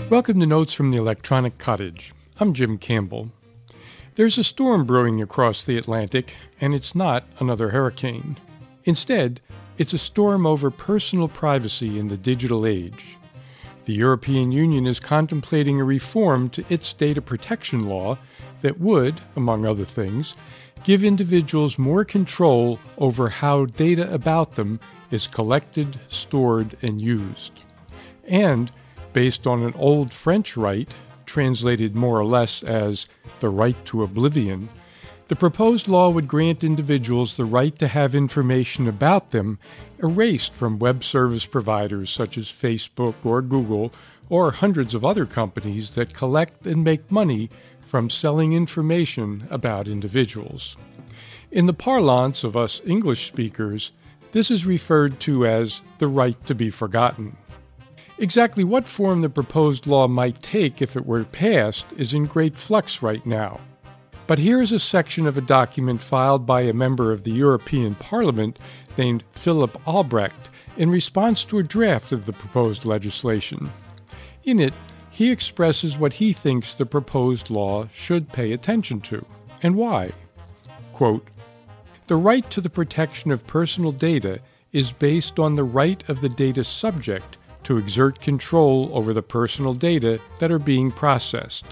Welcome to Notes from the Electronic Cottage. I'm Jim Campbell. There's a storm brewing across the Atlantic, and it's not another hurricane. Instead, it's a storm over personal privacy in the digital age. The European Union is contemplating a reform to its data protection law that would, among other things, give individuals more control over how data about them is collected, stored, and used. And based on an old French right, translated more or less as the right to oblivion, the proposed law would grant individuals the right to have information about them erased from web service providers such as Facebook or Google or hundreds of other companies that collect and make money from selling information about individuals. In the parlance of us English speakers, this is referred to as the right to be forgotten. Exactly what form the proposed law might take if it were passed is in great flux right now. But here is a section of a document filed by a member of the European Parliament named Philip Albrecht in response to a draft of the proposed legislation. In it, he expresses what he thinks the proposed law should pay attention to, and why. Quote, "The right to the protection of personal data is based on the right of the data subject to exert control over the personal data that are being processed.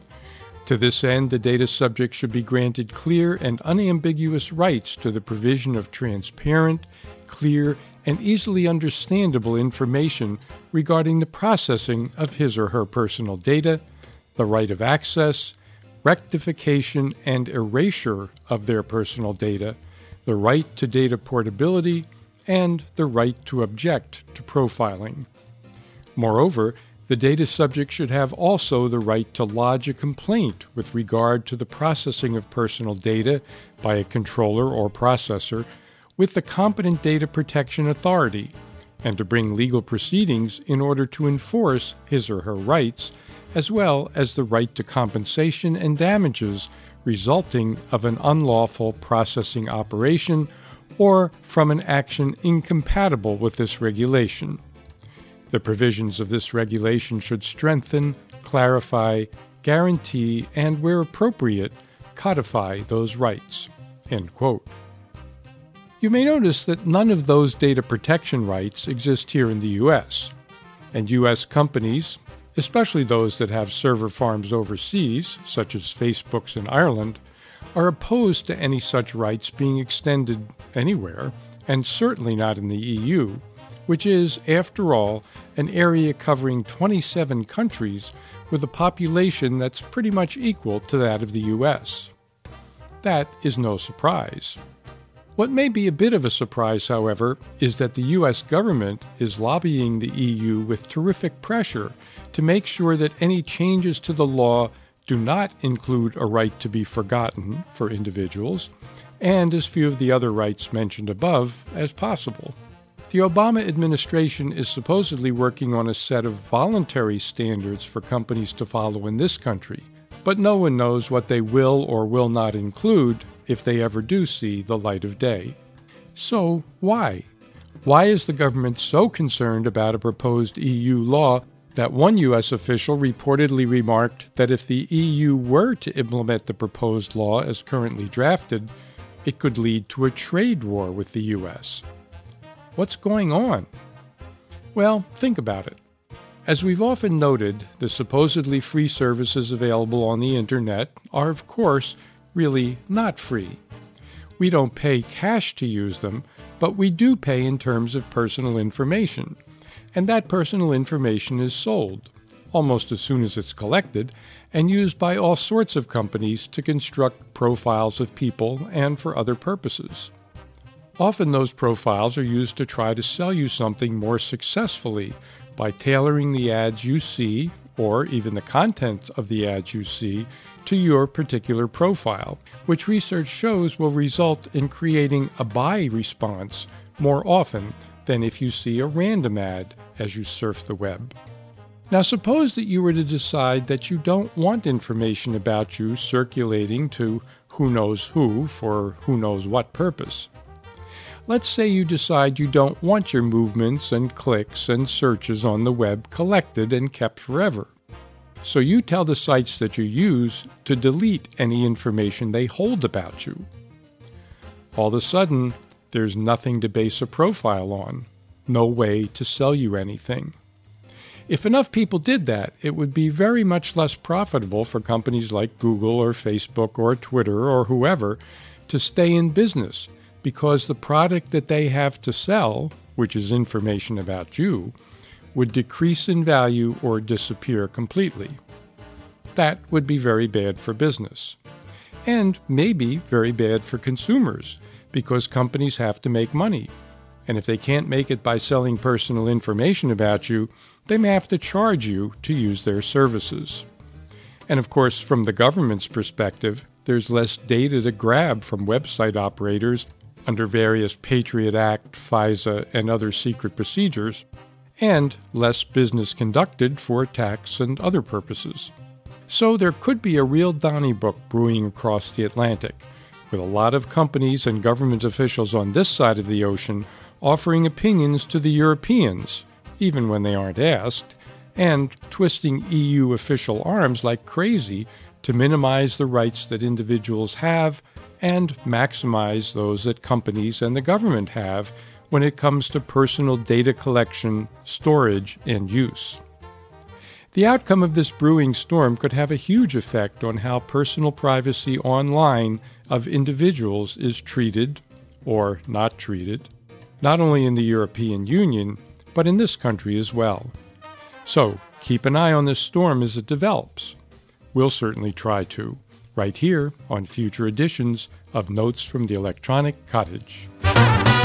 To this end, the data subject should be granted clear and unambiguous rights to the provision of transparent, clear, and easily understandable information regarding the processing of his or her personal data, the right of access, rectification and erasure of their personal data, the right to data portability, and the right to object to profiling. Moreover, the data subject should have also the right to lodge a complaint with regard to the processing of personal data by a controller or processor with the competent data protection authority, and to bring legal proceedings in order to enforce his or her rights, as well as the right to compensation and damages resulting of an unlawful processing operation or from an action incompatible with this regulation. The provisions of this regulation should strengthen, clarify, guarantee, and, where appropriate, codify those rights." End quote. You may notice that none of those data protection rights exist here in the U.S., and U.S. companies, especially those that have server farms overseas, such as Facebook's in Ireland, are opposed to any such rights being extended anywhere, and certainly not in the EU, which is, after all, an area covering 27 countries with a population that's pretty much equal to that of the U.S. That is no surprise. What may be a bit of a surprise, however, is that the U.S. government is lobbying the EU with terrific pressure to make sure that any changes to the law do not include a right to be forgotten for individuals, and as few of the other rights mentioned above as possible. The Obama administration is supposedly working on a set of voluntary standards for companies to follow in this country, but no one knows what they will or will not include if they ever do see the light of day. So why? Why is the government so concerned about a proposed EU law that one U.S. official reportedly remarked that if the EU were to implement the proposed law as currently drafted, it could lead to a trade war with the U.S.? What's going on? Well, think about it. As we've often noted, the supposedly free services available on the Internet are, of course, really not free. We don't pay cash to use them, but we do pay in terms of personal information. And that personal information is sold, almost as soon as it's collected, and used by all sorts of companies to construct profiles of people and for other purposes. Often those profiles are used to try to sell you something more successfully by tailoring the ads you see, or even the content of the ads you see, to your particular profile, which research shows will result in creating a buy response more often than if you see a random ad as you surf the web. Now suppose that you were to decide that you don't want information about you circulating to who knows who for who knows what purpose. Let's say you decide you don't want your movements and clicks and searches on the web collected and kept forever. So you tell the sites that you use to delete any information they hold about you. All of a sudden, there's nothing to base a profile on, no way to sell you anything. If enough people did that, it would be very much less profitable for companies like Google or Facebook or Twitter or whoever to stay in business, because the product that they have to sell, which is information about you, would decrease in value or disappear completely. That would be very bad for business. And maybe very bad for consumers, because companies have to make money. And if they can't make it by selling personal information about you, they may have to charge you to use their services. And of course, from the government's perspective, there's less data to grab from website operators under various Patriot Act, FISA, and other secret procedures, and less business conducted for tax and other purposes. So there could be a real Donnybrook brewing across the Atlantic, with a lot of companies and government officials on this side of the ocean offering opinions to the Europeans, even when they aren't asked, and twisting EU official arms like crazy to minimize the rights that individuals have and maximize those that companies and the government have when it comes to personal data collection, storage, and use. The outcome of this brewing storm could have a huge effect on how personal privacy online of individuals is treated or not treated, not only in the European Union, but in this country as well. So keep an eye on this storm as it develops. We'll certainly try to, right here on future editions of Notes from the Electronic Cottage.